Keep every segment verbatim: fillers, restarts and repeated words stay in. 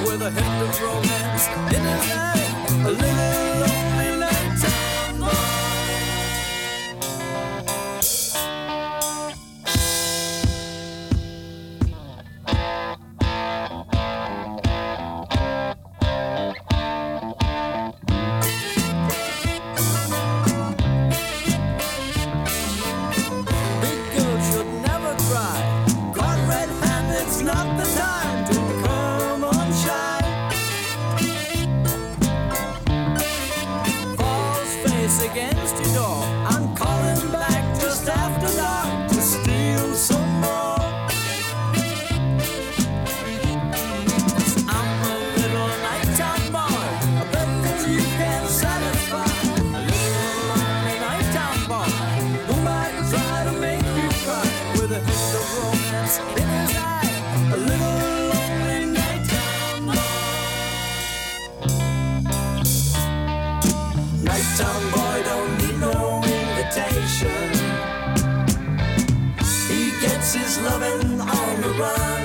with a hint of romance in his eye, a little lonely nighttime boy. Not the time to come on shy. Falls face against your door. I'm calling back just after dark to steal some more. 'Cause I'm a little nighttime boy, I bet that you can satisfy. A little lonely nighttime boy who might try to make you cry with a hint of romance in his eye. A little lonely nighttime boy. Nighttime boy don't need no invitation. He gets his lovin' on the run.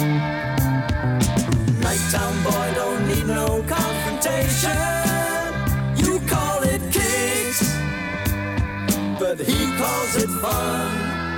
Nighttime boy don't need no confrontation. You call it kicks, but he calls it fun.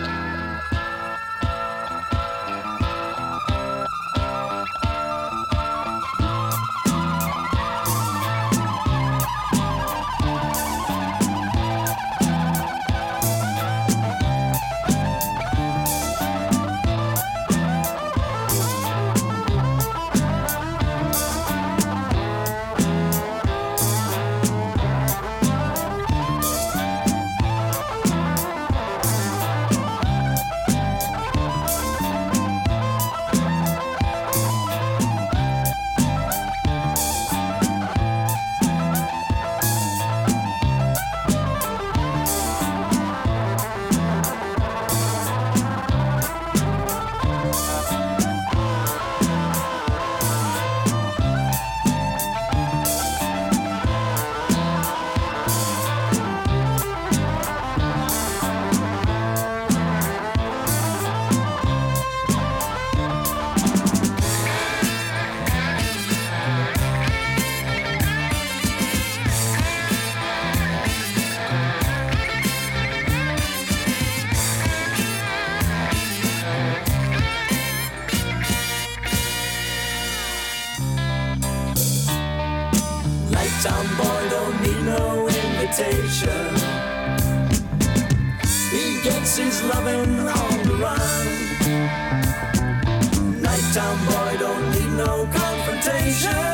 Nighttime boy don't need no invitation. He gets his lovin' on the run. Nighttime boy don't need no confrontation.